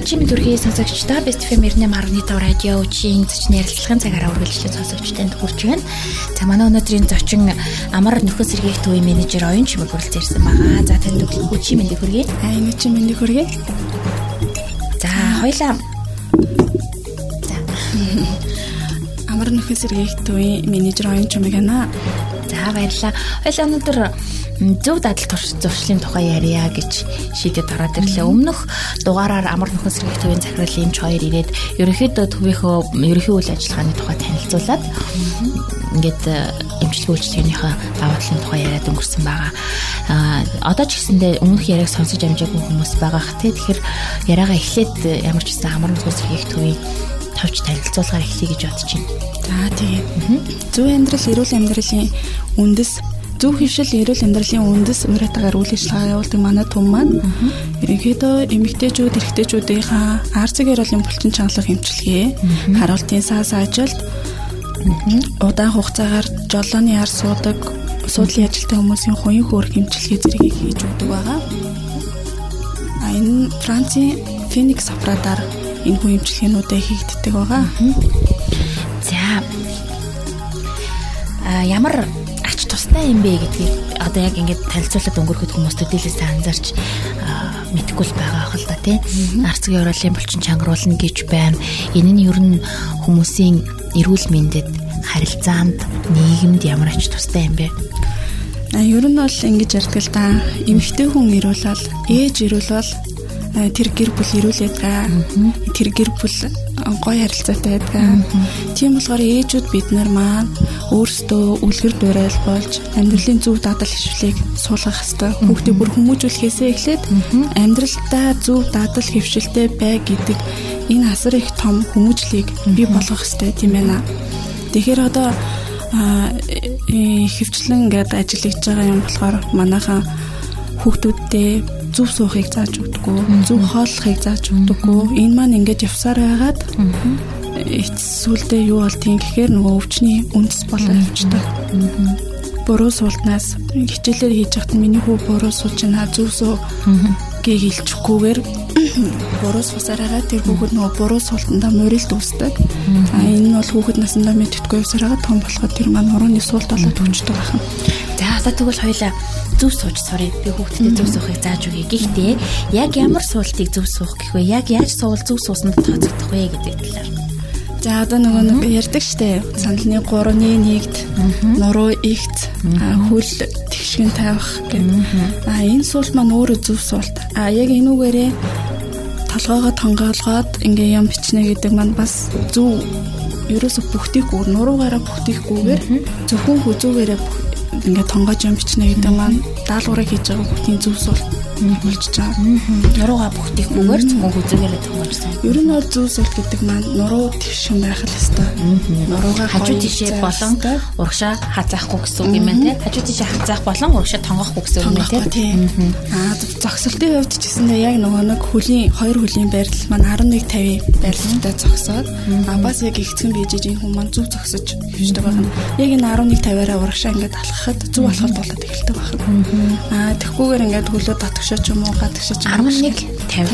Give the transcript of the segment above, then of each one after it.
Өчигдөр төрхий сонсогчдоо Best FM 98.5 радио үеийн зочин ярилцлагын цагаараа үргэлжлэж сонсогчтойд хүрч байна. За манай өнөөдрийн зочин амар нөхөс сэргийгт үе менежер оюун чимэг хүрэлцэн ирсэн байгаа. За танд өчигдөр мэндийг хүргэе. Өчигдөр мэндийг хүргэе. За хоёлаа. За амар нөхөс сэргийгт үе менежер оюун чимэг байна. За баярлалаа. Хоёлаа өнөөдөр зөв дадал зуршлын тухай ярья гэж шийдэд гараад ирлээ. Өмнөх дугаараар амар нөхөс сэргийгт үеийн захирал эмч хоёр ирээд ерөнхийдөө төвийнхөө ерөнхий үйл ажиллагааны тухай танилцуулаад ингээд эмчилгүүлжлэгийнхээ даваа талын тухай яриад өнгөрсөн байгаа. Одоо ч гэсэндээ өмнөх яриаг сонсож амжаагүй хүмүүс байгаа х тий. Тэгэхээр яриагаа эхлээд ямар ч гэсэн амар нөхөс сэргийгт үеийн товч танилцуулгаар эхлэе гэж бодож байна. За тийм. Зөв амьдрал, эрүүл амьдралын үндэс, зөв хөвшил, эрүүл амьдралын үндэс уриатагаар үйл ажиллагаа явуулдаг манай түн маань ерөнхийдөө эмэгтэйчүүд, эрэгтэйчүүдийнхаа арцэг эрүүлийн булчин чангалах эмчилгээ, харуултын саас ажилд удаан хугацаагаар жолооны ар суудаг, суудлын ажилтны хүмүүсийн хуин хөөрх эмчилгээ зэргийг хийж өгдөг байгаа. Энэ Францын Феникс аппаратаар энэ хүн эмчилгээнүүдээ хийгддэг байгаа. За ямар ач тустай юм бэ гэдгийг одоо яг ингээд танилцуулаад өнгөрөхөд хүмүүст төдийлээс анзаарч мэдэхгүй л байгаа хэл та тийм. Арцгийн оролын булчин чангаруулна гэж байна. Энэ нь ер нь хүмүүсийн эрүүл мэндэд, харилцаанд, нийгэмд ямар ач тустай юм бэ? Ер нь бол ингэж ярьдаг л да. Эмэгтэй хүн эрүүл бол, ээж эрүүл бол тэр гэр бүл эрүүл ядгаа. Тэр гэр бүл гоё харилцаатай байдаг. Тийм болохоор ээжүүд бид нар маань өөрсдөө үлгэр дуурайл болж амьдралын зөв дадал хвшлийг суулгах хэрэгтэй. Хүүхдээ бүр хүмүүжүүлэхээсээ эхлээд амьдралдаа зөв дадал хвшилтэй бай гэдэг энэ асар их том хүмүүжлийг бий болгох хэрэгтэй тийм ээ. Тэгэхээр одоо хвчлэн ингээд ажиллаж байгаа юм болохоор манайхан хүүхдүүдтэй зөв суухыг зааж өгдөггүй, зөв хооллохыг зааж өгдөггүй. Энэ маань ингээд явсаар байгаад эцсүүлдээ юу болтгийг гэхээр нөгөө өвчний үндэс болоо явчихдаг. Буруу суултнаас хичээлээр хийж байхад миний хүү буруу суулж байна, зөв суу гээ хэлчихгүйгээр буруу суусараа тэр хүүхэд нөгөө буруу суултандаа морилд үүсдэг. Энэ нь бол хүүхэд насандаа мэддэггүй явсараа том болоход тэр маань нурууны суулт болоод өгчдөг байна. За одоо тэгвэл хоёлаа зөв сууж сурыг би хүүхдэд зөв суухыг зааж өгье. Гэхдээ яг ямар суултыг зөв суух гэх вэ? Яг яаж суувал зөв суусанд тооцогдох вэ гэдэг талаар. За одоо нөгөө ярьдаг штэ. Саналны 3-ны 1-д нуруу ихт хөл тэгшгэн тавих гэдэг. Энэ суулт маань өөрөө зөв суулт. Яг энүүгээрээ толгоогоо тонгоолгоод ингээ юм бичнэ гэдэг маань бас зөв. Ерөөсө бүхтийхгүйгээр нуруугаараа бүхтийхгүйгээр зөвхөн хүзүүгээрээ ингээд тонгоож юм бичнэ гэдэг маань даалгаврыг хийж байгаа бүхний зөв суулт болчихж байгаа. Нуруугаа бүхтийхгүйгээр зөвхөн хүзүүгээрээ тонгоожсон. Ер нь бол зөв суулт гэдэг маань нуруу тэгшин байх л ёстой. Нуруугаа хажуу тишээ болон урагшаа хазаахгүй гэсэн үг юм байна те. Хажуу тишээ хазаах болон урагшаа тонгохгүй гэсэн үг юм байна те. Зогсолтын хувьд ч гэсэндээ яг нөгөө нэг хөлийн хоёр хөлийн байрлал маань 11:50 байрлалтай зогсоод бас яг ихцгэн бийжиж энэ хүмүүс маань зөв зогсож хөвчдөг байна. Яг энэ 11:50-аараа урагшаа ингээд алхахад зөв алхалт болоод эхэлдэг байна. Тэгхгүйгээр ингээд хөлөө татгшаа ч юм уу гадагшаа ч 11:50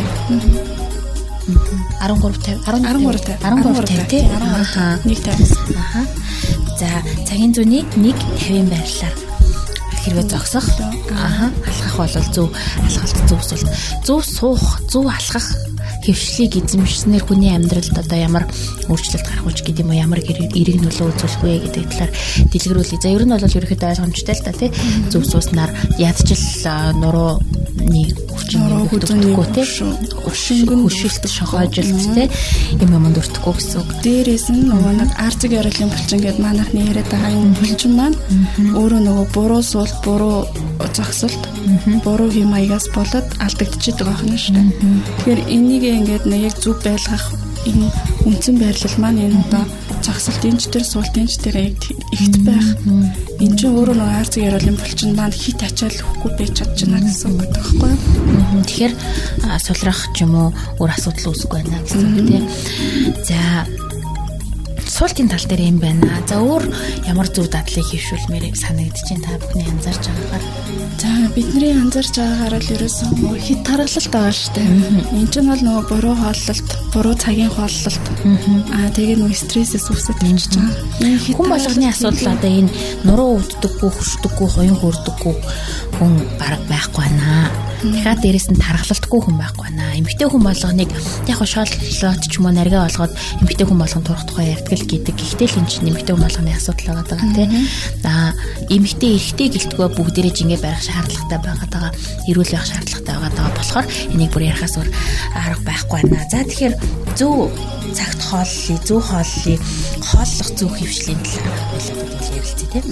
13:50 тий. 1:50. За цагийн зүүнний 1:50 байрлалаар хэрвээ зогсох алхах бол зөв алхалт зөв суулт. Зөв суух, зөв алхах хөвшлийг эзэмшснээр хүний амьдралд одоо ямар өөрчлөлт гарах вэ гэдэг юм уу, ямар эерэг нөлөө үзүүлэх вэ гэдэг талаар дэлгэрүүлье. За ер нь бол ерөөхдөө ойлгомжтой л та тий. Зөв сууснаар ядчил нурууны хүчнэггүй тий. Хөшөлт шохоожилт тий. Юм өртөхгүй гэсэн үг. Дээрээс нь нөгөө нэг арцэг ярилын булчин гэдэг манайхны яриад байгаа энэ булчин маань өөрөө нөгөө буруу суул, буруу зогсолт, буруу хэм маягаас болоод алдагдчихдаг байна шүү дээ. Тэгэхээр энийг ингээд яг зөв байлгах энэ үндсэн байрлал маань энэ одоо зогсолтын ч тэр суултын ч тэр ихт байх. Энд чинь өөрөө нөгөө арцэг ярилын булчин маань хит ачаал өгөхгүй байж чадчихна гэсэн үг байхгүй юу? Тэгэхээр сулрах ч юм уу өөр асуудал үүсэхгүй байна гэсэн үг тийм. За босуултын тал дээр юм байна. За өөр ямар зөв дадлыг хийвшүүлмээр санагдаж байна та бүхний анзаарч байгаагаар. За бидний анзаарч байгаагаар л ерөөсөн хит тархалт байгаа шүү дээ. Энд чинь бол нөгөө буруу хооллолт, буруу цагийн хооллолт. Тэгээ нөгөө стрессээс үүсэж ирж байгаа. Хүн болгоны асуудал одоо энэ нуруу өвддөггүй, хөшдөггүй, хуян хөөрдөггүй хүн бараг байхгүй байна. Тэгэхээр дээрэс нь тархалтгүй хүн байхгүй байна. Эмэгтэй хүн болгоныг яг шооллоод ч юм уу наргаа болгоод эмэгтэй хүн болгон турах тухай ярьдаг л гэдэг. Гэхдээ л энэ чинь эмэгтэй хүн болгоны асуудал байгаа тийм. Эмэгтэй эрэгтэй гэлтгөө бүгдээрээ жингээ барих шаардлагатай байгаа. Эрүүл байх шаардлагатай байгаа. Болохоор энийг бүр ярихаас өөр арга байхгүй байна. За тэгэхээр зөв цагт хооллолыг, зөв хооллолыг хооллох зөв хөвшлийн талаар ойлголтууд ярилцъя тийм.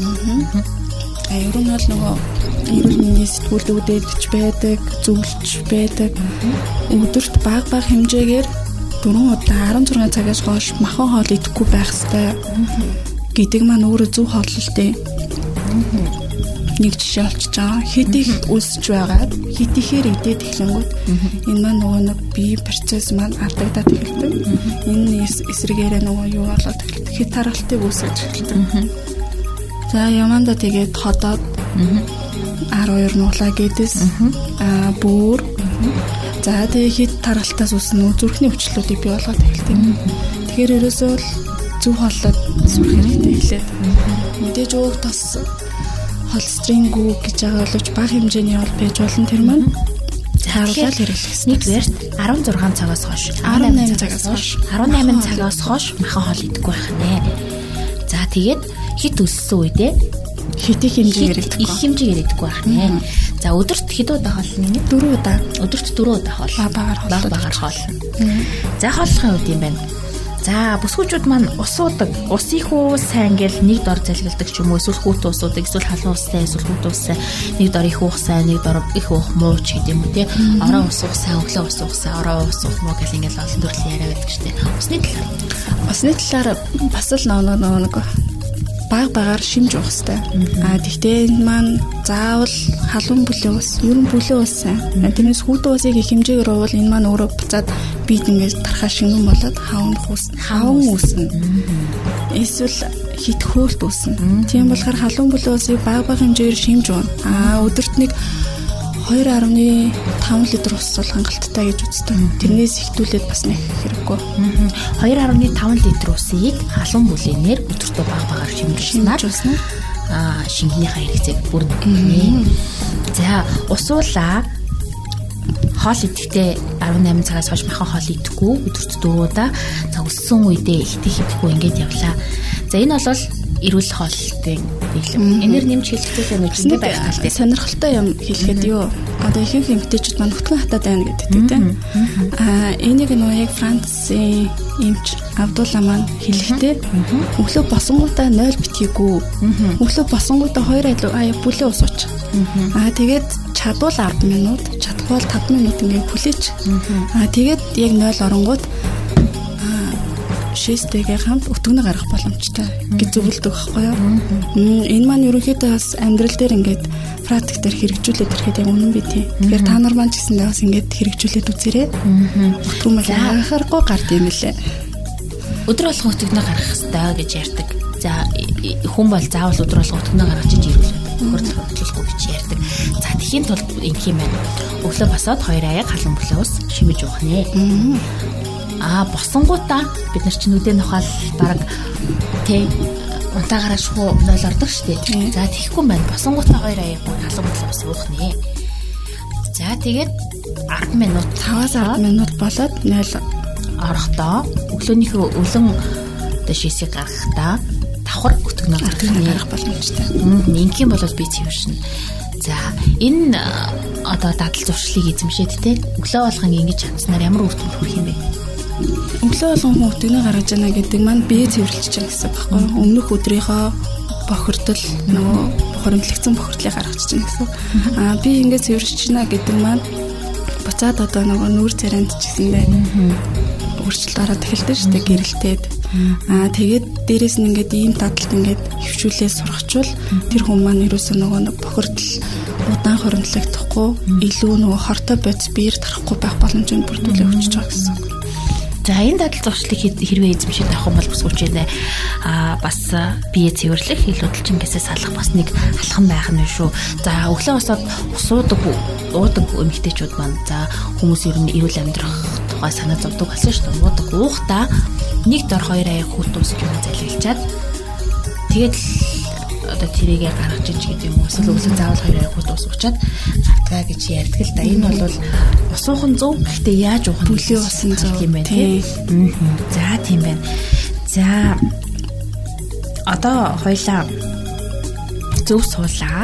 Ер нь бол нөгөө эрүүл мэндийн сэтгүүлд үдээдж байдаг, зөвлөж байдаг. Өдөрт бага хэмжээгээр 4 удаа 16 цагаас хойш махан хоол идэхгүй байх ёстой гэдэг маань өөрөө зөв хооллолтой. Нэг жишээ олчиж байгаа. Хэд их өсөж байгаад хэд ихээр идээд эхлэнгүүт энэ маань нөгөө нэг бие процесс маань алдагдаад эхэлдэг. Энэ эсрэгээрээ нөгөө юу болоод эхэлдэг. Хэд тархалтыг үүсгэж эхэлдэг. За яманда тэгээд ходоод 12 нуулаа гэдэс бүр за тэгээд хэд тархалтаас үүснэ зүрхний өвчлөлүүдийг бий болгоод эхэлдэг. Тэгэхээр ерөөсөө л зөв хооллоод сурах хэрэгтэй эхлээд. Мэдээж өөх тос холестерингүү гэж байгаа боловч бага хэмжээний бол байж болно тэр маань. Харуулаад хэрэглэх. Нэгдүгээрт 16 цагаас хойш 18 цагаас хойш махан хоол идэхгүй байх нэ. За тэгээд хит өссөн үедээ хит их хэмжээгээр идэх. Их хэмжээгээр идэх байх нэ. За өдөрт хэд удаа хоолно нэ? 4 удаа. Өдөрт 4 удаа хоол. Багаар хоолно. За хооллохын үед юм байна. За бүсгүүчүүд маань ус уудаг. Ус их уу сайн гэл нэг дор залгилдаг ч юм уу эсвэл хүүт усуудаг, эсвэл халуун устай, эсвэл хүүт устай. Нэг дор их уух сайн, нэг дор их уух муу ч гэдэг юм уу тий. Ороо ус уух сайн, өглөө ус уух сайн, ороо ус уух муу гэл ингээл олон төрлийн яриа байдаг шүү дээ. Усны талаар бас л нэг багаар шимж уух хэрэгтэй. Тэгтээ энэ маань заавал халуун бүлээн ус, ерөн бүлээн ус сайн. Тэрнээс хүүтэн усыг их хэмжээгээр уувал энэ маань өөрөө буцаад бид ингээд тархаа шингэн болоод хаван үүснэ. Эсвэл хит хөөлт үүснэ. Тийм болохоор халуун бүлээн усыг бага хэмжээгээр шимж уuna. Өдөрт нэг 2.5 литр ус бол хангалттай гэж үздэг. Тэрнээс ихтүүлээд бас нэг хэрэггүй. 2.5 литр усыг халуун бүлээнээр өдөртөө багаар шимжүүлснээр шингэнийхээ хэрэгцээг бүр нэгнэ. За усуулаа хоол идэхдээ 18 цагаас хойш махан хоол идэхгүй өдөрт 4 удаа. За өссөн үедээ ихтэй идэхгүй ингээд явлаа. За энэ бол эрүүл хооллолтын дэглэм. Энээр нэмж хэлэхдээ нүчтэй байх талтай сонирхолтой юм хэлэхэд юу. Одоо ихэнх эмэгтэйчүүд маань хөтгөн хатаад байна гэдэг тийм. Энийг нөгөө яг Францын эмч Абдулла маань хэлэхдээ өглөө босонгуудаа 0 битгийгүү. Өглөө босонгуудаа 2 бүлээн ус ууч. Тэгээд чадвал 10 минут, чадахгүй бол 5 минут ингээд хүлээч. Тэгээд яг 0 оронгууд шээстэйгээ хамт өтгөнө гаргах боломжтой гэж зөвлөдөг байхгүй юу? Энэ маань ерөнхийдөө бас амьдрал дээр ингээд практик дээр хэрэгжүүлээд ирэхэд яг үнэн би тийм. Тэгэхээр та нар маань ч гэсэндээ бас ингээд хэрэгжүүлээд үзээрэй. Өтгөн бол анхаарахгүй гард юм лээ. Өдөр болгон өтгөнө гаргах хэрэгтэй гэж ярьдаг. За хүн бол заавал өдөр болгон өтгөнө гаргаж ируулээд хөрлөхгүй гэж ярьдаг. За тэхийн тулд ингэх юм байна. Өглөө босоод 2 аяг халуун бүлээн ус шимэж уух нэ. Босонгуудаа бид нар чинь үдээ нохол баг тий унтаагаараа шуу 0 ордог штеп. За тийхгүй байна. Босонгуудаа 2 аяг халуун бүлээн ус уух нэ. За тэгээд 10 минут 5-10 минут болоод 0 орохдоо өглөөнийхөө өлөн дэшээсийг гаргахдаа давхар өтгөнө гаргах боломжтой. Ингийн бол би цэвэршнэ. За энэ одоо дадал зуршлыг эзэмшээд те өглөө болгон ингэж чадсанаар ямар үр дүнд хүрэх юм бэ? Өглөө болгон хүн өтгөнө гаргаж яана гэдэг маань бие цэвэрлэж байгаа гэсэн үг байхгүй юу? Өмнөх өдрийнхөө бохирдол нөгөө хоримтлагдсан бохирдлыг гаргаж чинь гэсэн. Би ингэж цэвэрлэж байна гэдэг маань буцаад одоо нөгөө нүүр царайнд ч гэсэндээ өөрчлөлт ороод эхэлдэг шүү дээ гэрэлтээд. Тэгээд дээрэс нь ингээд ийм дадалт ингээд хөвчүүлээ сургачвал тэр хүн маань ерөөсөө нөгөө бохирдол удаан хоримтлагдахгүй илүү нөгөө хортой бодис биеэр тарахгүй байх боломжийг бүрдүүлээ өгч байгаа гэсэн. За энэ дадал зуршлыг хэрвээ эзэмшиж авах юм бол бас хүчтэй бас бие цэвэрлэх илүүдэлчингээс салах бас нэг алхам байх нь шүү. За өглөө босоод уудаг эмэгтэйчүүд маань за хүмүүс ер нь эрүүл амьдрах тухай санаа зовдөг болсон шүү дээ. Уудаг уухтаа нэг дор 2 аяг хүүт усч юм залгилчаад тэгээд одоо тэрийгээ гаргаж ич гэдэг юм уу эсвэл өглөө заавал 2 аяг хүүт ус уучаад гардгаа гэж ярьдаг л да. Энэ бол усуухан зөв гэхдээ яаж уух нь бүлийн усан зөв юм байна тийм. За тийм байна. За одоо хоёлаа зөв суулаа.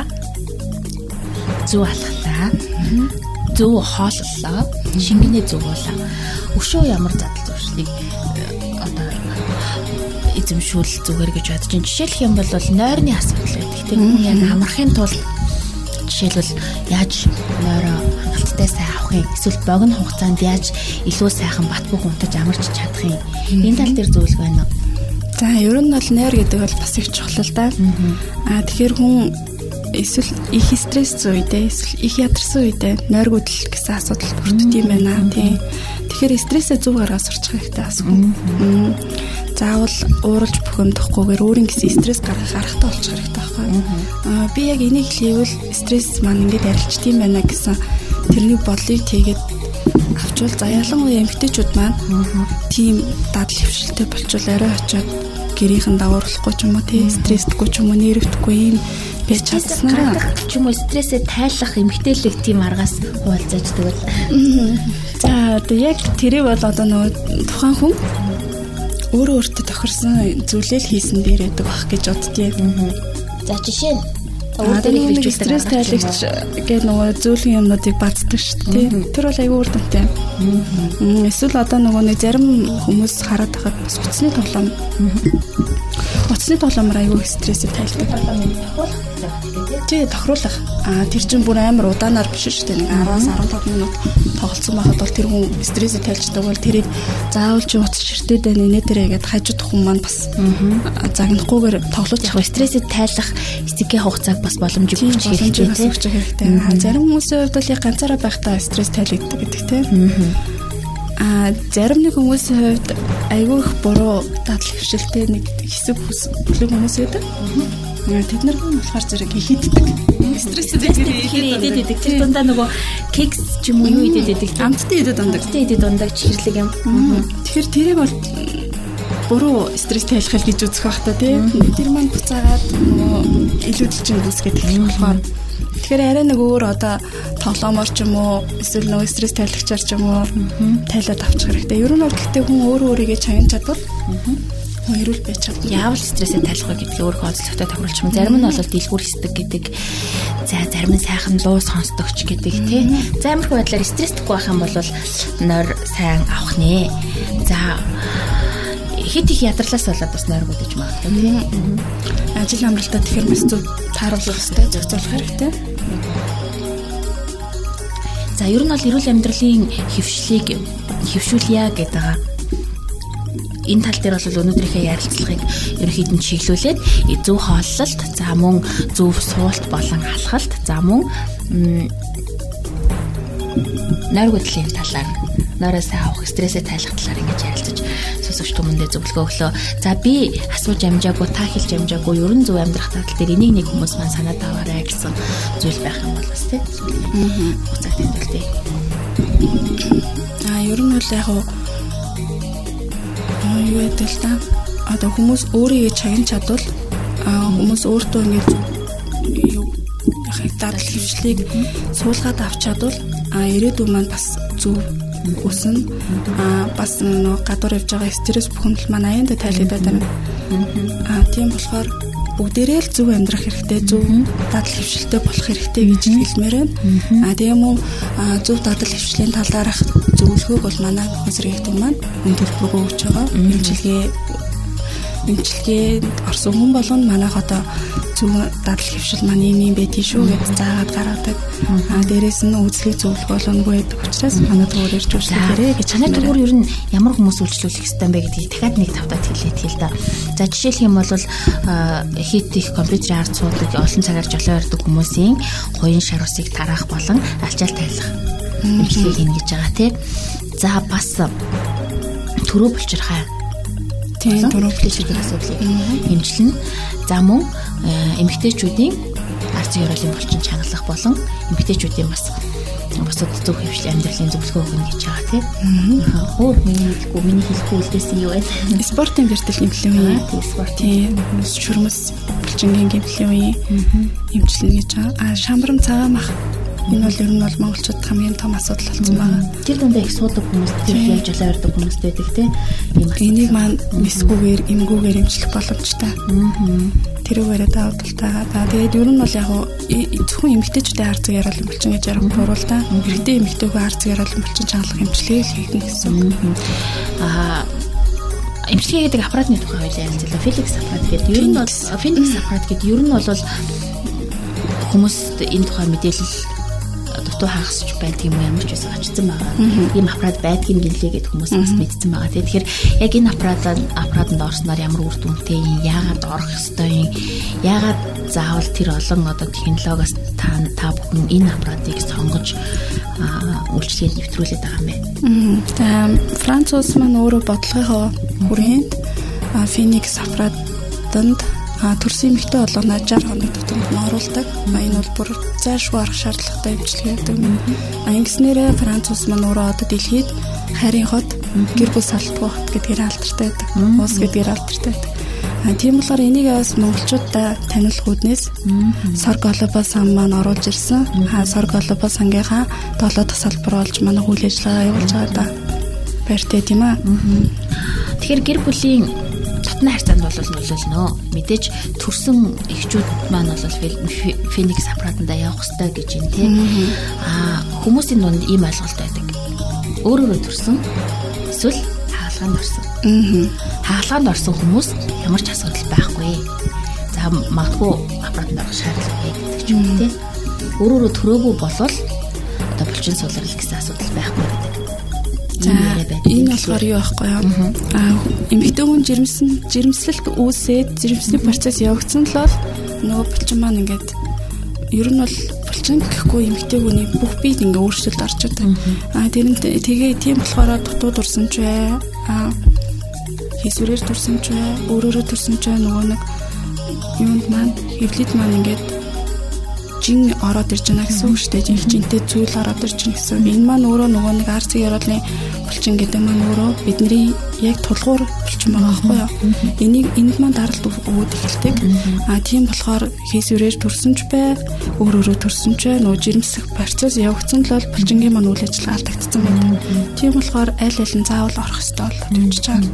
Зөв алхалаа. Зөв хооллоо. Шингэнээ зөв уулаа. Өшөө ямар задал зуршлыг одоо эзэмшүүл зүгээр гэж бодож байна. Жишээлх юм бол нойрны асуудал байдаг. Тэр хүн яг амархын тулд жишээлбэл яаж нойроо хангалттай сайн авах юм эсвэл богино хугацаанд яаж илүү сайхан бат бөх унтаж амарч чадах юм. Энэ тал дээр зөвлөгөө байна уу? За ер нь бол нойр гэдэг бол бас их чухал л да. Тэгэхээр хүн эсвэл их стресс үедээ эсвэл их ядарсан үедээ нойр гүдэл гэсэн асуудал бүрддэг юм байна. Тийм. Тэгэхээр стрессээ зөв гаргаж сурчих хэрэгтэй асуу. Заавал ууралж бухимдахгүйгээр өөрийн гэсэн стресс гаргахтай болчих хэрэгтэй байхгүй. Би яг энийг хэлээвэл стресс маань ингэж арилждаг юм байна гэсэн тэрний бодлыг тэгээд авчвал за ялангуяа эмэгтэйчүүд маань тийм дадал хөвшилтэй болчвол арай очиод гэрийнхэн дагуурлахгүй ч юм уу тий стресстгүй ч юм уу нэрвдэхгүй юм байж чадсанараа ч юм уу стрессээ тайлах эмэгтэйлэг тийм аргаас хуваалцаж тэгвэл за яг тэрийг бол одоо нөгөө тухайн хүн өөрөө өөртөө тохирсон зүйлээ хийсэн дээр байдаг бах гэж боддгийг. За жишээ нь өөртөө их стресс тайлагч гэх нөгөө зүйлийн юмнуудыг бацдаг шүү дээ. Тэр бол аюу үр дүнтэй. Эсвэл одоо нөгөө нэг зарим хүмүүс хараад байхад бас утасны тоглоом. Утасны тоглоомор аюу стрессээ тайлдаг. Тий тохируулах. Тэр чинь бүр амар удаанаар биш шүү дээ. 10-аас 15 минут тоглолцсон байхад бол тэр хүн стрессээ тайлждаг бол тэрийг заавал чи утас ширтээд байна нэ тэрэ гэд хажууд хүн маань бас загнахгүйгээр тоглож явах стрессээ тайлах стикийн хугацааг бас боломжгүй хэрэгтэй. Зарим хүмүүсийн хувьд бол яг ганцаараа байхдаа стресс тайлагддаг гэдэг тийм. Зарим нэг хүмүүсийн хувьд айгүй их буруу дадал хөвшилтэй нэг хэсэг хүмүүс байдаг. Тэд нар болохоор зэрэг ихэддэг. Стресстэй идэдэг. Тэр дундаа нөгөө кекс ч юм уу юу идэдэг. Амттай идэд дундаг чихэрлэг юм. Тэгэхээр тэрийг бол буруу стресс тайлах гэж үзэх байх та тийм. Тэр маань буцаагаад нөгөө илүүдэлчин үүсгээд эхлэх болохоор тэгэхээр арай нэг өөр одоо тоглоомор ч юм уу эсвэл нөгөө стресс тайлагчаар ч юм уу тайлаад авчих хэрэгтэй. Ер нь бол гэхдээ хүн өөрийгөө чангиж чадвал эрүүл байж чадна. Яавал стрессээ тайлах вэ гэдгийг өөрөө онцлогтой тохируулж юм. Зарим нь бол дэлгүүр хэсдэг гэдэг. За зарим нь сайхан луу сонсдогч гэдэг тий. За амархан байдлаар стресстгүй байх юм бол нойр сайн авах нэ. За хэд их ядарлаас болоод бас нойр гүдэж магадгүй тий. Ажил амралтаа тэгэхээр бас зөв тааруулах хэрэгтэй, зохицуулах хэрэгтэй. За ер нь бол эрүүл амьдралын хөвшүүлье гэдэг байгаа. Энэ тал дээр бол өнөөдрийнхээ ярилцлагыг ерөнхийдөө чиглүүлээд зөв хооллолт, за мөн зөв суулт болон алхалт, за мөн нойр гүдлийн талаар, нойроос авах стрессээ тайлах талаар ингэж ярилцаж сонсогч хүмүүндээ зөвлөгөө өглөө. За би асууж амжаагүй, та хэлж амжаагүй ерөн зөв амьдрах тал дээр энийг нэг хүмүүс маань санаа таваарай гэсэн зүйл байх юм бол бас тийм. Хуцаг тэмдэглэе. Ер нь бол яг юу гэдэг л та. Одоо хүмүүс өөрийгөө чагнаж чадвал хүмүүс өөртөө ингэж юу дадал хөвшлийг суулгаад авч чадвал ирээдүйн маань бас зөв үсэн бас нэг гадуур явж байгаа стресс бүхэмдэл маань аяанда тайлагдаад байна. Тийм болохоор бүгдээрээ л зөв амьдрах хэрэгтэй, зөв дадал хөвшилтэй болох хэрэгтэй гэж хэлмээр байна. Тийм үү зөв дадал хөвшлийн талаарх зөвлөгөөг бол манай нөхөсрэгтэн маань төлбөргөө өгч байгаа. Эмчилгээ орсон хүн болгоно манайх одоо зөв дадал хөвшил маань ийм байдгийг шүү гэж заагаад гаргадаг. Дээрээс нь үзлэг зөвлөгөөлөнгөө байдаг учраас манай төвөр ирж үйлчлэхээрээ гэж манай төвөр ер нь ямар хүмүүс үйлчлүүлэх ёстой юм бэ гэдгийг дахиад нэг тавтаад хэлээ л да. За жишээлх юм бол хит их компьютерийн ард суудаг олон цагаар жолоо ярддаг хүмүүсийн хуин шар усыг тараах болон альчаал тайлах эмчилгээг хийнэ гэж байгаа тий. За бас төрөө булчирхай. Тийм төрөө булчирхай асуудлыг эмчилнэ. За мөн эмэгтэйчүүдийн арц ёроолын булчин чангалах болон эмэгтэйчүүдийн бас бусад зөв хөвшлийн амьдралын зөвлөгөө өгнө гэж байгаа тийм. Өөр миний хэлэхгүй үлдээсэн юу вэ? Спортын бэртэл нэмлээ үе. Тийм шүрмэс булчингийн гэмтлийн үе эмчилнэ гэж байгаа. Шамбарам цагаан мах. Энэ бол ер нь бол монголчууд хамгийн том асуудал болсон байгаа. Тэр дундаа их суудаг хүмүүс, тэр яаж жолоо өрдөг хүмүүс байдаг тийм. Энийг маань мисгүүгээр, эмгүүгээр эмчлэх боломжтой. Тэрүүгээрээ давталтайгаа. Тэгээд ер нь бол яг зөвхөн эмэгтэйчүүдийн арц яриалын булчин гэж ярих буруу л да. Эрэгтэй эмэгтэйхүү арц яриалын булчин чангалах эмчилгээ хийгдэнэ гэсэн. Эмчилгээ гэдэг аппаратны тухай хоёлаа ярилцлаа. Феликс аппарат гэдэг ер нь бол Феникс аппарат гэдэг ер нь бол хүмүүст энэ тухай мэдээлэл дутуу хагасч байдаг юм ямар ч байсан очсон байгаа. Ийм аппарат байдгийг гэлээ гэдэг хүмүүс бас мэдсэн байгаа. Тэгэхээр яг энэ аппаратанд орсноор ямар үр дүнтэй юм, яагаад орох ёстой юм, яагаад заавал тэр олон технологиос та бүхэн энэ аппаратыг сонгож үйлчлэгэнд нэвтрүүлээд байгаа юм бэ? За Франц улс маань өөрөө бодлогынхоо хүрээнд Феникс аппаратанд төрсөн эмэгтэй болгоно 60 хоног тутамд оруулдаг. Энэ бол бүр зайлшгүй арга шаардлагатай эмчилгээ гэдэг юм. Ингэснээрээ Франц улс маань өөрөө одоо дэлхийд хайрын хот, гэр бүл салбарт хот гэдгээр алдартай байдаг. Улс гэдгээр алдартай байдаг. Тийм болохоор энийг бас монголчуудаа таниулах үүднээс Сор глобал сан маань оруулж ирсэн. Сор глобал сангийнхаа 7 дахь салбар болж манай үйл ажиллагаа явуулж байгаа да. Баяртай тийм аа. Тэгэхээр гэр бүлийн дотны харьцаанд бол нөлөөлнө. Мэдээж төрсэн эхчүүд маань бол Феникс аппаратанда явах хэрэгтэй гэж юм тий. Хүмүүсийн дунд ийм ойлголт байдаг. Өөрөөрөө төрсөн эсвэл хаалгаанд орсон. Хаалгаанд орсон хүмүүс ямар ч асуудал байхгүй. За магадгүй аппаратанд орох шаардлагагүй гэдэг ч юм тий. Өөрөөрөө төрөөгүй болвол одоо булчин сулрал гэсэн асуудал байхгүй гэдэг. За энэ болохоор юу байхгүй юу? Эмэгтэй хүн жирэмслэлт үүсээд жирэмсний процесс явагдсан л бол нөгөө булчин маань ингээд ер нь бол булчин гэхгүй эмэгтэй хүний бүх биед ингээд өөрчлөлт орж байгаа. Тэгээ тийм болохоор дутуу дурсан ч бай, хийсвэрээр дурсан ч бай, өөрөөрөө дурсан ч бай нөгөө нэг юунд маань хэвлэлд маань ингээд жин ороод ирж байна гэсэн үг шүү дээ. Жинхэнтэй зүйл ороод ирж байна гэсэн. Энэ маань өөрөө нөгөө нэг арц ёроолын булчин гэдэг маань өөрөө бидний яг тулгуур булчин байгаа байхгүй юу? Энд маань даралт өгөөд эхэлдэг. Тийм болохоор хийсвэрээр төрсөн ч бай, өөрөөрөө төрсөн ч бай, нөгөө жирэмсэх процесс явагдсан л бол булчингийн маань үйл ажиллагаа алдагдсан байдаг. Тийм болохоор аль аль нь заавал орох ёстой болоод явж байгаа.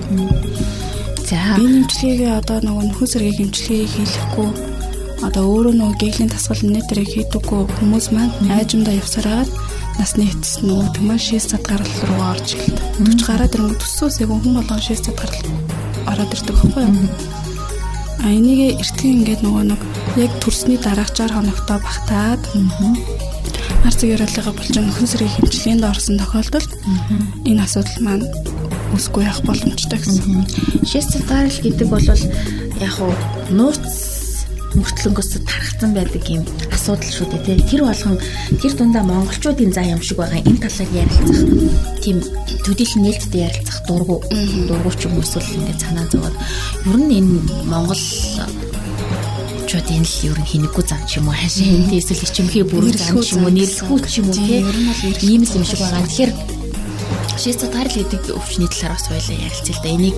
За энэ эмчилгээгээ одоо нөгөө нөхөн сэргийг эмчилгээ хийхгүй одоо өөрөө нөгөө гэглийн тасгал нэтэрэг хийдэггүй хүмүүс маань айжмдаа явсараад насны эцэс нөгөө тэмээ 6 цад гарал руу орж эхэлдэг. 40 гараад ирэнгүүт төссөөс яг хүн болгон 6 цад гарал ороод ирдэг байхгүй юу? Энийг эртхэн ингээд нөгөө нэг яг төрсний дараах 60 хоногтой багтаад арц ёроолынхаа булчин нөхөн сэргийн хэмжлэгэнд орсон тохиолдолд энэ асуудал маань үсгүй явах боломжтой гэсэн. 6 цад гарал гэдэг бол яг нууц мөртлөнгөөс тархсан байдаг юм асуудал шүү дээ тий. Тэр болгон тэр дундаа монголчуудын заа юм шиг байгаа энэ талаар ярилцах. Тийм төдийлөн нээлттэй ярилцах дургу ч юм уу эсвэл ингээд санаа зовоод ер нь энэ монгол чууд энэ л ер нь хинэггүй зам ч юм уу хаашаа энэ эсвэл ичимхий бүрэн зам ч юм уу нэрлэхгүй ч юм уу тий. Ийм юм шиг байгаа. Тэгэхээр шийдэл тарил гэдэг өвчний талаар бас хоёлаа ярилцъя л да. Энийг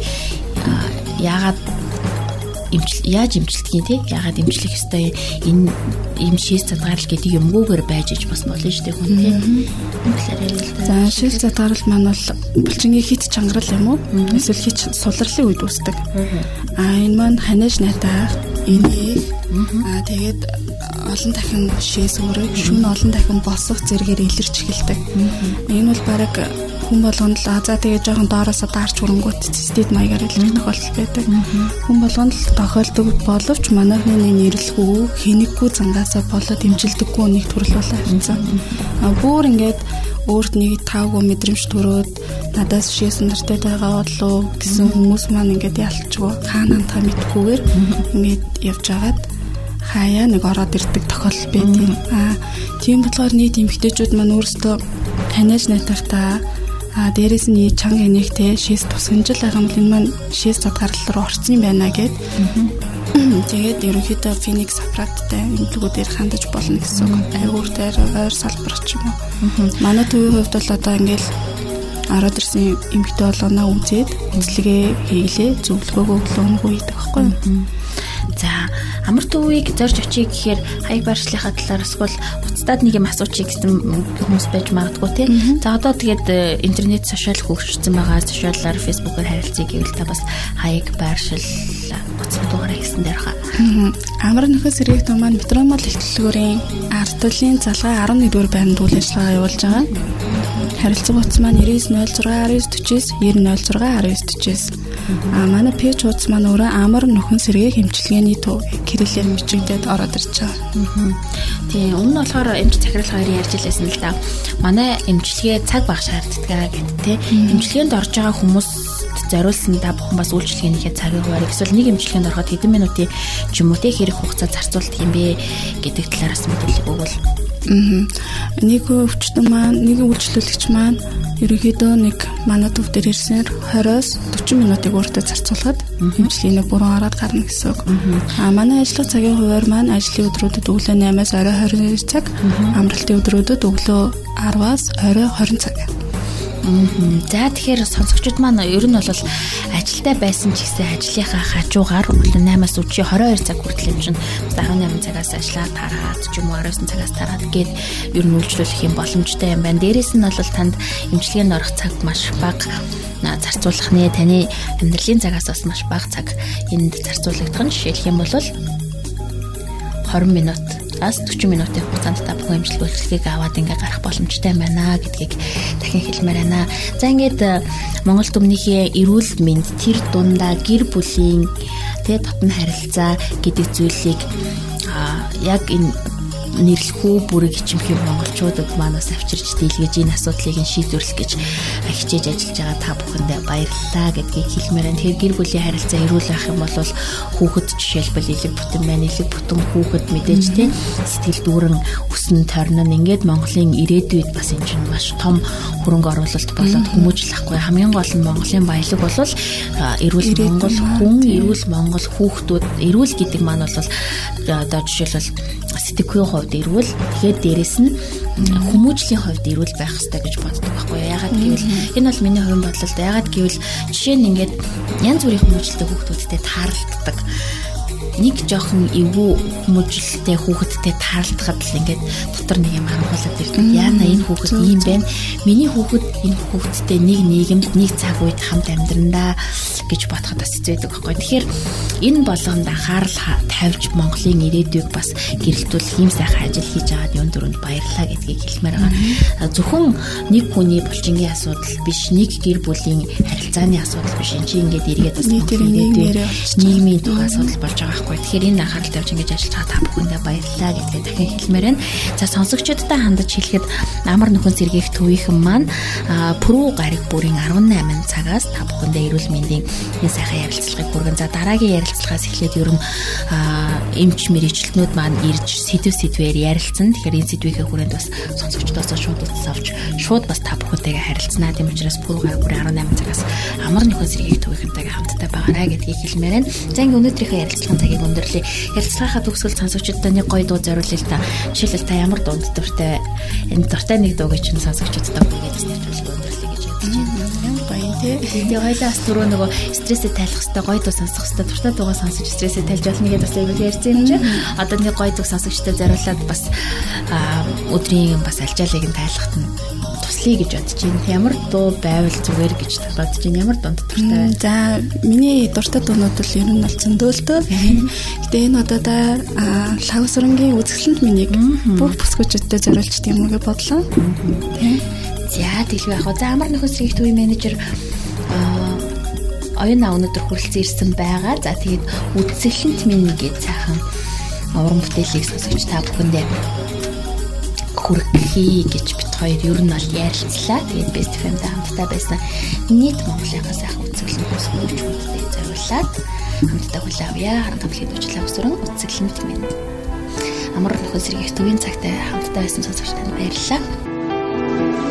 яаж эмчилдгийг тий яагаад эмчлэх ёстой энэ ийм шийс задгарал гэдэг юмгүйгээр байж иж бас болно шүү дээ хүн тий. За шийс задгарал маань бол булчингийн хит чангарал юм уу? Эсвэл хит сулралын үед үүсдэг. Энэ маань ханаж найтах энийг тэгээд олон дахин шийс өрөө шүн олон дахин босох зэрэгээр илэрч эхэлдэг. Энэ бол бараг хүн болгонд л за тэгээ жоохон доороос даарч хөрөнгөт цистит маягаар илэрх тохиолдол байдаг. Хүн болгонд л тохиолдог боловч манайхны нэрлэхүү хэнэггүй зангаасаа болоод дэмжилдэггүй нэг төрөл болоо харьцсан. Бүр ингээд өөрт нэг тавгүй мэдрэмж төрөөд надаас шээ сандартай байгаа болов гэсэн хүмүүс маань ингээд ялчгүй хаанаа та мэдхгүйгээр ингээд явж агаад хаяа нэг ороод ирдэг тохиолдол байдیں۔ Тийм болохоор нийт эмэгтэйчүүд маань өөрсдөө таниаж найтартаа Дээрээс нь чанга энэгтэй шээс тусгамжил байгаа юм бол энэ маань шээс задгарлал руу орсон юм байна гэд. Тэгээд ерөнхийдөө Phoenix аппараттай эмнэлгүүдээр хандаж болно гэсэн үг. Айгууртай ойр салбарч юм уу. Манай төвийн хувьд бол одоо ингээл ороод ирсэн эмэгтэй болгоноо үзээд үзлэгээ хийлээ, зөвлөгөөгөө өглөөнгөө хийдэг байхгүй юу. За амар төвийг зорж очие гэхээр хаяг байршлийнхаа талаар эсвэл уцтаад нэг юм асуучих гэсэн хүмүүс байж магадгүй тий. За одоо тэгээд интернет сошиал хөгжсөн байгаа. Сошиалаар фэйсбүүкээр харилцъя гэвэл та бас хаяг байршил уцтуугаар хийсэн дээр хаа. Амар нөхөс сэргийгт маань Метромол хэлтгэлгүүрийн ард түмний залгаа 11-р байранд үйл ажиллагаа явуулж байгаа. Харилцаг утас маань 99061949 90061949. Манай пэйж утас маань өөрөө амар нөхөн сэргийг хэмчилгээний төв кириллээр бичигдээд ороод ирж байгаа. Тийм, өмнө нь болохоор эмч захирлага хоёрын ярьж илсэн л да. Манай эмчилгээ цаг баг шаарддаг гэдэг тий. Эмчилгээнд орж байгаа хүмүүст зориулсан та бүхэн бас үйлчилгээнийхээ цагийг хуваарь. Эсвэл нэг эмчилгээнд ороход хэдэн минутын ч юм уу тий хэрэг хугацаа зарцуулдаг юм бэ гэдэг талаараас мэдээлэл өгвөл. Нэг өвчтөн маань, нэг үйлчлүүлэгч маань ерөнхийдөө нэг манай төв дээр ирсээр 20-оос 40 минутыг өөртөө зарцуулахад эмчилгээний бүрэн ороод гарна гэсэн үг. Манай ажиллах цагийн хуваар маань ажлын өдрүүдэд өглөө 8-аас орой 22 цаг, амралтын өдрүүдэд өглөө 10-аас орой 20 цаг. За тэгэхээр сонсогчид маань ер нь бол ажилдаа байсан ч гэсэн ажлынхаа хажуугаар өглөө 8-аас өчигөө 22 цаг хүртэл юм шин 18 цагаас ажиллаад тараад ч юм уу 19 цагаас тараад гээд ер нь үйлчлүүлэх юм боломжтой юм байна. Дээрээс нь бол танд эмчилгээнд орох цаг маш бага зарцуулах нэ таны амьдралын цагаас бас маш бага цаг энд зарцуулагдах нь жишээлх юм бол 20 минутаас 40 минутын хугацаанд та бүхэн эмчилгээ аваад ингээ гарах боломжтой байна гэдгийг дахин хэлмээр байна. За ингээд Монгол Түмнийхээ эрүүл мэнд тэр дундаа гэр бүлийн дотн харилцаа гэдэг зүйлийг яг энэ нэрлэхүү бүрэг хичмэх монголчуудад манаас авчирч дийлгэж энэ асуудлыг шийдвэрлэх гэж хичээж ажиллаж байгаа та бүхэндээ баярлалаа гэдгийг хэлмээр байна. Тэгэхээр гэр бүлийн харилцаа эрүүл байх юм бол хүүхэд жишээлбэл элэг бүтэн байна. Элэг бүтэн хүүхэд мэдээж тийм сэтгэл дүүрэн өснө тойрно ингээд Монголын ирээдүйд бас энэ чинь маш том хөрөнгө оруулалт болоод хүмүүжлэхгүй. Хамгийн гол нь Монголын баялаг бол эрүүл Монгол хүн, эрүүл Монгол хүүхдүүд, эрүүл гэдэг маань бол одоо жишээлбэл сэтгэхийн хувьд эрүүл, тэгээд дээрэс нь хүмүүжлийн хувьд эрүүл байх хэрэгтэй гэж боддог байхгүй юу. Ягаад гэвэл энэ бол миний хувийн бодлол. Ягаад гэвэл жишээ нь ингээд янз бүрийн хүмүүжлэлтэй хүүхдүүдтэй тааралддаг. Нэг жоохон эвгүй хүмүүжлэлтэй хүүхэдтэй таарлахад л ингээд дотор нэг юм харамхуулаад ирдэг. Яана энэ хүүхэд ийм байна. Миний хүүхэд энэ хүүхэдтэй нэг нийгэмд нэг цаг үед хамт амьдрандаа гэж бодоход бас хэцүүдэг байхгүй. Тэгэхээр энэ болгонд анхаарал тавьж Монголын ирээдүйг бас гэрэлтүүлэх юм сайхан ажил хийж аваад юун дөрөнд баярлалаа гэдгийг хэлмээр байгаа. Зөвхөн нэг хүний булчингийн асуудал биш, нэг гэр бүлийн харилцааны асуудал биш. Энд чинь ингээд эргээд бас нийгмийн тухай асуудал болж байгаа байхгүй. Тэгэхээр энэ анхаарал тавьж ингэж ажиллаж байгаа та бүхэндээ баярлалаа гэдгээ дахин хэлмээр байна. За сонсогчдод хандаж хэлэхэд амар нөхөн сэргийх төвийнхэн маань Пүрэв гариг бүрийн 18 цагаас та бүхэндээ эрүүл мэндийн энэ сайхан ярилцлагыг хүргэн. За дараагийн ярилцлагаас эхлээд ер нь эмч мэрэгчлэнүүд маань ирж сэдвээр ярилцсан. Тэгэхээр энэ сэдвийнхээ хүрээнд бас сонсогчдоос шууд утас авч шууд бас та бүхэнтэйгээ харилцнаа. Тийм учраас Пүрэв гариг бүрийн 18 цагаас амар нөхөн сэргийх төвийнхэнтэйгээ хамтдаа байгаарай гэдгийг хэлмээр байна. За ингээ өнөөдрийнхөө ярилцлагын цагийг өндөрлөе. Ярилцлагынхаа төгсгөл сонсогчдод нэг гоё дуу зориулъя л та. Жишээлбэл та ямар дунд дуртай энэ дуртай нэг дууг чинь сонсогчдод өгөөгээд бас нэрлүүлэх өндөрлөе гэж бодож байна. Ямар баян тий. Тэгээ хоёлаас түрүү нөгөө стрессээ тайлах хэвээр гоё дуу сонсох хэвээр дуртай дуугаа сонсож стрессээ тайлж болно гэдээ бас аягүй ярьсан юм чинь. Одоо нэг гоё дуу сонсогчдод зориулаад бас өдрийн бас алжаалыг нь тайлахт нь туслая гэж бодож байна. Ямар дуу байвал зүгээр гэж бодож байна. Ямар дунд дуртай байна? За миний дуртай дуунууд бол ер нь бол зөндөөлтөө. Гэтэ энэ удаа лавсрангийн үзэсгэлэнт миний бүх бүсгүүчдтэй зориулж тийм үгээ бодлоо. Тийм. За дэлгүү яг. За амар нөхөн сэргийх төвийн менежер оюун өнөөдөр хүрэлцэн ирсэн байгаа. За тэгээд үзэсгэлэнт миний гэж цаахан уран бүтээлийг сонсогч та бүхэндээ хүргэхий гэж бит хоёр ер нь бол ярилцлаа. Тэгээд Best FM-тэй хамтдаа байсан нийт Монголынхаа сайхан үзэсгэлэнт бүсгүүчдтэй зориулаад хамтдаа хүлээн авъя. Харанхуй хэлбэрчлээ өсрөн үзэсгэлэнт минь. Амар нөхөн сэргийх төвийн цагтай хамтдаа байсан сонсогчдод баярлалаа.